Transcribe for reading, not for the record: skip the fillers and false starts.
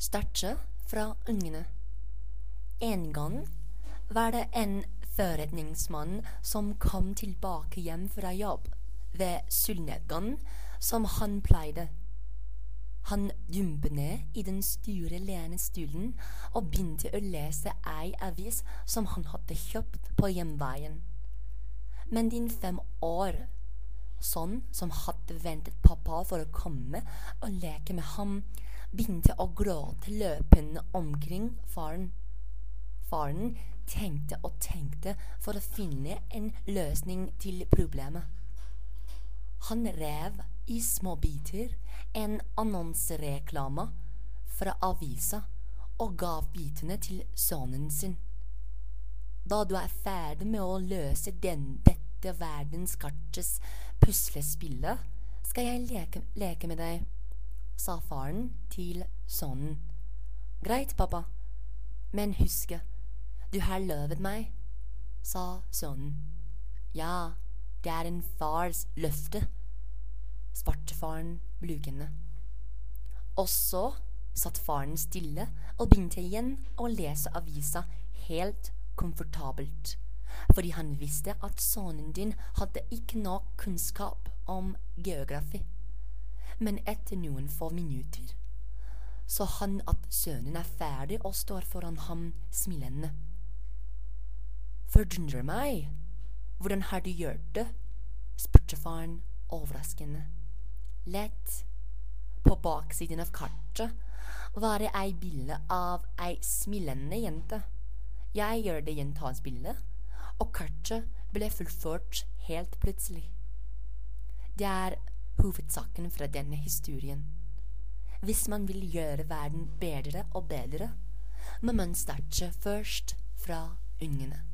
Starter fra ungene. En gang var det en forretningsmann som kom tilbake hjem fra jobb ved solnedgang som han pleide. Han dumpet ned i den store lenestolen og begynte å lese ei avis som han hadde kjøpt på hjemveien. Men din 5 år, sånn som hadde ventet pappa for å komme og leke med ham, begynte å gråte løpende omkring faren. Faren tenkte og tenkte for å finne en løsning til problemet. Han rev i små biter en annonsereklame fra avisa og gav bitene til sønnen sin. Da du er ferdig med å løse dette verdenskartets puslespillet, skal jeg leke med deg, sa faren til sønnen. Greit, pappa, men husk, du har lovet meg, sa sønnen. Ja, det er en fars løfte, svarte faren blukende. Og så satt faren stille og begynte igjen å lese avisa helt komfortabelt, fordi han visste at sønnen din hadde ikke nok kunnskap om geografi. Men etter noen få minutter så han at sønnen er ferdig og står foran ham smilende. Forundrer meg, hvordan har du gjort det? Spurte faren overraskende. Lett. På baksiden av kartet var det ei bilde av ei smilende jente. Jeg gjør det jentas bilde, og kartet ble fullført helt plutselig. Det er hovedsaken fra denne historien. Hvis man vil gjøre verden bedre og bedre, må man starte først fra ungene.